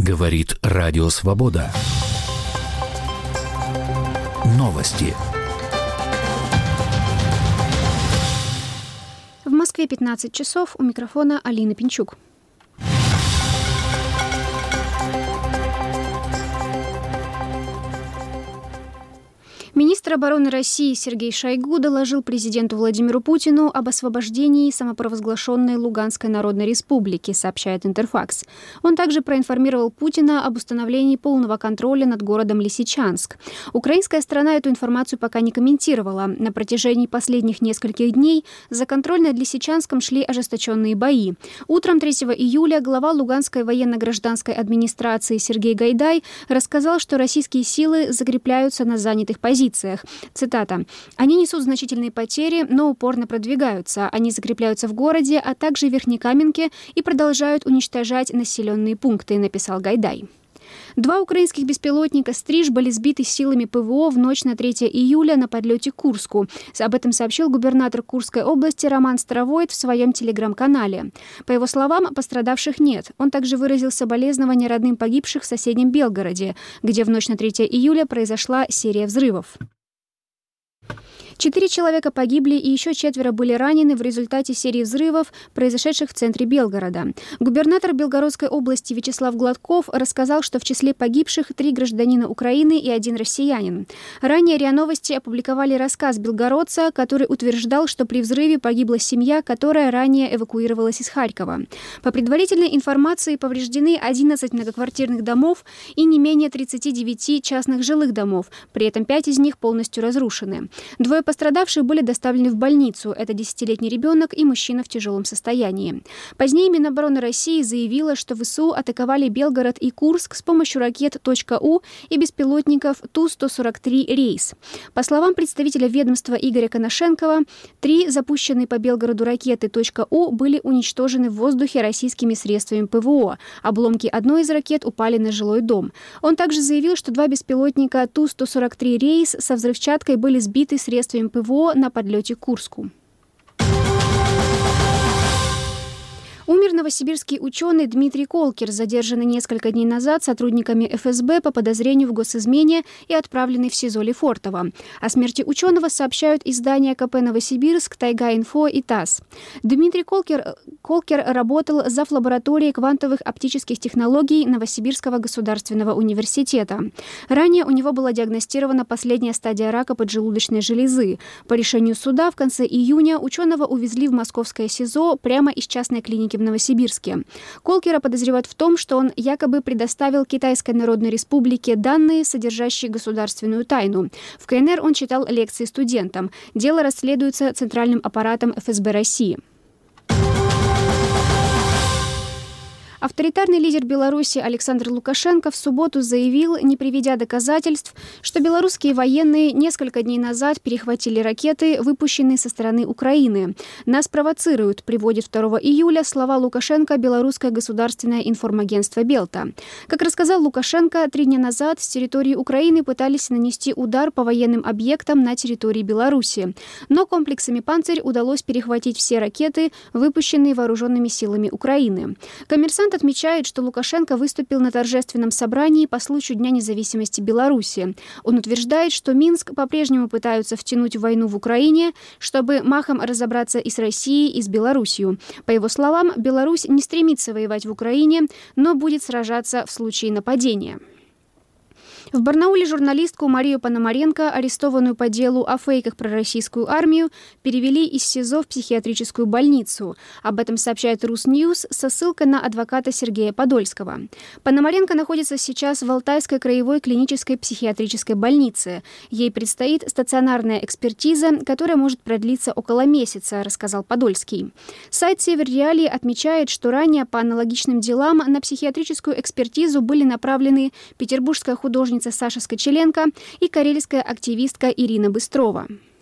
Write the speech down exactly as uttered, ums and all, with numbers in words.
Говорит Радио Свобода. Новости. В Москве пятнадцать часов. У микрофона Алина Пинчук. Министр обороны России Сергей Шойгу доложил президенту Владимиру Путину об освобождении самопровозглашенной Луганской Народной Республики, сообщает Интерфакс. Он также проинформировал Путина об установлении полного контроля над городом Лисичанск. Украинская сторона эту информацию пока не комментировала. На протяжении последних нескольких дней за контроль над Лисичанском шли ожесточенные бои. Утром третьего июля глава Луганской военно-гражданской администрации Сергей Гайдай рассказал, что российские силы закрепляются на занятых позициях. Цитата. «Они несут значительные потери, но упорно продвигаются. Они закрепляются в городе, а также в Верхнекаменке и продолжают уничтожать населенные пункты», написал Гайдай. Два украинских беспилотника «Стриж» были сбиты силами ПВО в ночь на третьего июля на подлете к Курску. Об этом сообщил губернатор Курской области Роман Старовойт в своем телеграм-канале. По его словам, пострадавших нет. Он также выразил соболезнования родным погибших в соседнем Белгороде, где в ночь на третьего июля произошла серия взрывов. Четыре человека погибли и еще четверо были ранены в результате серии взрывов, произошедших в центре Белгорода. Губернатор Белгородской области Вячеслав Гладков рассказал, что в числе погибших три гражданина Украины и один россиянин. Ранее РИА Новости опубликовали рассказ белгородца, который утверждал, что при взрыве погибла семья, которая ранее эвакуировалась из Харькова. По предварительной информации повреждены одиннадцать многоквартирных домов и не менее тридцати девяти частных жилых домов, при этом пять из них полностью разрушены. Двое пострадавшие были доставлены в больницу. Это десятилетний ребенок и мужчина в тяжелом состоянии. Позднее Минобороны России заявила, что ВСУ атаковали Белгород и Курск с помощью ракет .У и беспилотников Ту сто сорок три «Рейс». По словам представителя ведомства Игоря Коношенкова, три запущенные по Белгороду ракеты .У были уничтожены в воздухе российскими средствами ПВО. Обломки одной из ракет упали на жилой дом. Он также заявил, что два беспилотника Ту сто сорок три «Рейс» со взрывчаткой были сбиты средствами ПВО на подлете к Курску. Умер новосибирский ученый Дмитрий Колкер, задержанный несколько дней назад сотрудниками эф эс бэ по подозрению в госизмене и отправленный в СИЗО Лефортово. О смерти ученого сообщают издания ка пэ «Новосибирск», «Тайга-Инфо» и ТАСС. Дмитрий Колкер, Колкер работал зав. Лабораторией квантовых оптических технологий Новосибирского государственного университета. Ранее у него была диагностирована последняя стадия рака поджелудочной железы. По решению суда в конце июня ученого увезли в московское СИЗО прямо из частной клиники в Новосибирске. Колкера подозревают в том, что он якобы предоставил Китайской Народной Республике данные, содержащие государственную тайну. В ка эн эр он читал лекции студентам. Дело расследуется Центральным аппаратом эф эс бэ России. Авторитарный лидер Беларуси Александр Лукашенко в субботу заявил, не приведя доказательств, что белорусские военные несколько дней назад перехватили ракеты, выпущенные со стороны Украины. «Нас провоцируют», приводит второго июля слова Лукашенко белорусское государственное информагентство «Белта». Как рассказал Лукашенко, три дня назад с территории Украины пытались нанести удар по военным объектам на территории Беларуси. Но комплексами «Панцирь» удалось перехватить все ракеты, выпущенные вооруженными силами Украины. Коммерсант отмечает, что Лукашенко выступил на торжественном собрании по случаю Дня независимости Беларуси. Он утверждает, что Минск по-прежнему пытаются втянуть в войну в Украине, чтобы махом разобраться и с Россией, и с Беларусью. По его словам, Беларусь не стремится воевать в Украине, но будет сражаться в случае нападения. В Барнауле журналистку Марию Пономаренко, арестованную по делу о фейках про российскую армию, перевели из СИЗО в психиатрическую больницу. Об этом сообщает Русньюз со ссылкой на адвоката Сергея Подольского. Пономаренко находится сейчас в Алтайской краевой клинической психиатрической больнице. Ей предстоит стационарная экспертиза, которая может продлиться около месяца, рассказал Подольский. Сайт «Север Реалии» отмечает, что ранее по аналогичным делам на психиатрическую экспертизу были направлены петербургская художница Саша Скочеленко и карельская активистка Ирина Быстрова.